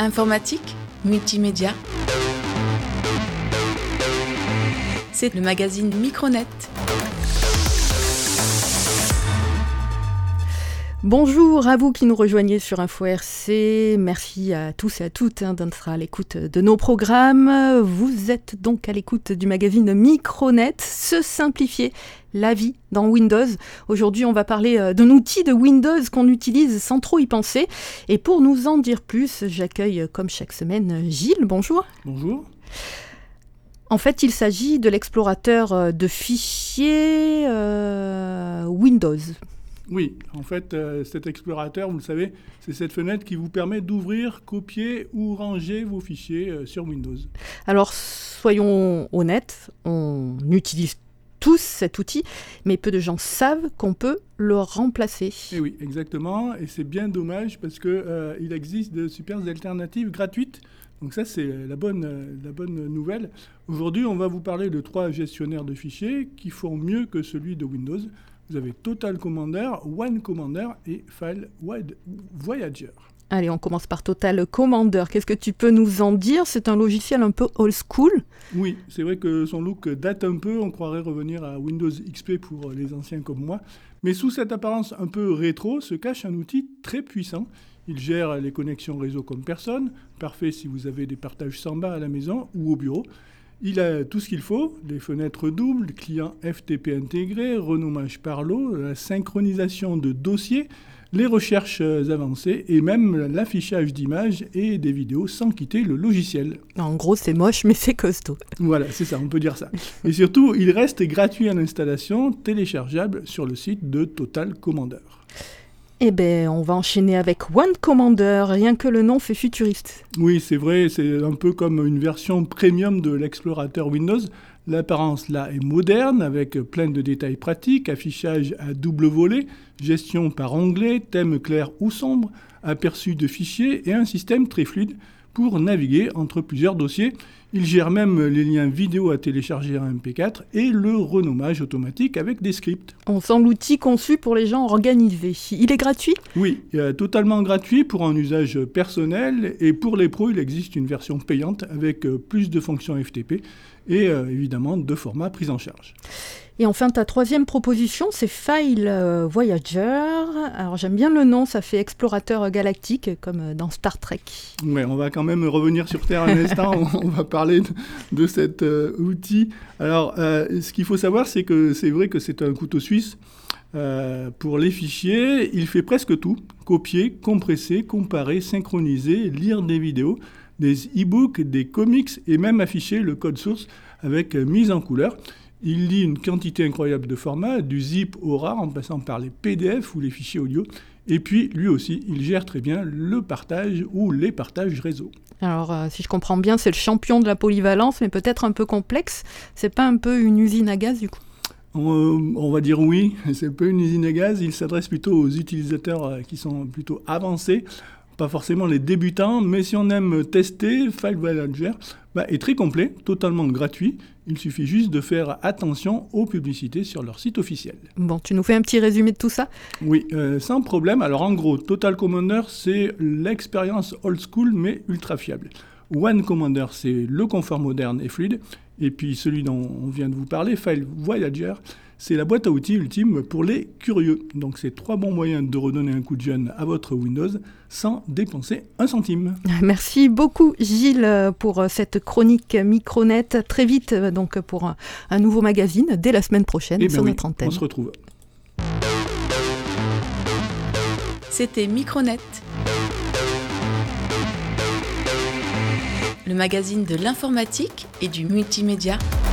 Informatique, multimédia. C'est le magazine Micronet. Bonjour à vous qui nous rejoignez sur Info RC. Merci à tous et à toutes d'être à l'écoute de nos programmes. Vous êtes donc à l'écoute du magazine Micronet, se simplifier la vie dans Windows. Aujourd'hui, on va parler d'un outil de Windows qu'on utilise sans trop y penser. Et pour nous en dire plus, j'accueille comme chaque semaine Gilles. Bonjour. Bonjour. En fait, il s'agit de l'explorateur de fichiers Windows. Oui, en fait, cet explorateur, vous le savez, c'est cette fenêtre qui vous permet d'ouvrir, copier ou ranger vos fichiers sur Windows. Alors, soyons honnêtes, on utilise tous cet outil, mais peu de gens savent qu'on peut le remplacer. Et oui, exactement, et c'est bien dommage parce qu'il existe de super alternatives gratuites. Donc ça, c'est la bonne nouvelle. Aujourd'hui, on va vous parler de 3 gestionnaires de fichiers qui font mieux que celui de Windows. Vous avez Total Commander, One Commander et File Voyager. Allez, on commence par Total Commander. Qu'est-ce que tu peux nous en dire ? C'est un logiciel un peu old school. Oui, c'est vrai que son look date un peu. On croirait revenir à Windows XP pour les anciens comme moi. Mais sous cette apparence un peu rétro se cache un outil très puissant. Il gère les connexions réseau comme personne. Parfait si vous avez des partages Samba à la maison ou au bureau. Il a tout ce qu'il faut, des fenêtres doubles, clients FTP intégrés, renommage par lot, la synchronisation de dossiers, les recherches avancées et même l'affichage d'images et des vidéos sans quitter le logiciel. En gros, c'est moche, mais c'est costaud. Voilà, c'est ça, on peut dire ça. Et surtout, il reste gratuit en installation, téléchargeable sur le site de Total Commander. Eh bien, on va enchaîner avec One Commander, rien que le nom fait futuriste. Oui, c'est vrai, c'est un peu comme une version premium de l'explorateur Windows. L'apparence là est moderne, avec plein de détails pratiques, affichage à double volet, gestion par onglet, thème clair ou sombre, aperçu de fichiers et un système très fluide pour naviguer entre plusieurs dossiers. Il gère même les liens vidéo à télécharger en MP4 et le renommage automatique avec des scripts. On sent l'outil conçu pour les gens organisés. Il est gratuit ? Oui, totalement gratuit pour un usage personnel. Et pour les pros, il existe une version payante avec plus de fonctions FTP et évidemment de formats pris en charge. Et enfin, ta troisième proposition, c'est File Voyager. Alors, j'aime bien le nom, ça fait explorateur galactique, comme dans Star Trek. Ouais, on va quand même revenir sur Terre un instant, on va parler de cet outil. Alors, ce qu'il faut savoir, c'est que c'est vrai que c'est un couteau suisse. Pour les fichiers, il fait presque tout. Copier, compresser, comparer, synchroniser, lire des vidéos, des e-books, des comics et même afficher le code source avec mise en couleur. Il lit une quantité incroyable de formats, du zip au RAR en passant par les PDF ou les fichiers audio. Et puis, lui aussi, il gère très bien le partage ou les partages réseau. Alors, si je comprends bien, c'est le champion de la polyvalence, mais peut-être un peu complexe. C'est pas un peu une usine à gaz, du coup ? On va dire oui, c'est un peu une usine à gaz. Il s'adresse plutôt aux utilisateurs qui sont plutôt avancés. Pas forcément les débutants, mais si on aime tester, File Voyager est très complet, totalement gratuit. Il suffit juste de faire attention aux publicités sur leur site officiel. Bon, tu nous fais un petit résumé de tout ça ? Oui, sans problème. Alors en gros, Total Commander, c'est l'expérience old school, mais ultra fiable. One Commander, c'est le confort moderne et fluide. Et puis celui dont on vient de vous parler, File Voyager, c'est la boîte à outils ultime pour les curieux. Donc c'est 3 bons moyens de redonner un coup de jeune à votre Windows sans dépenser un centime. Merci beaucoup Gilles pour cette chronique Micronet. Très vite donc pour un nouveau magazine dès la semaine prochaine sur notre antenne. On se retrouve. C'était Micronet, le magazine de l'informatique et du multimédia.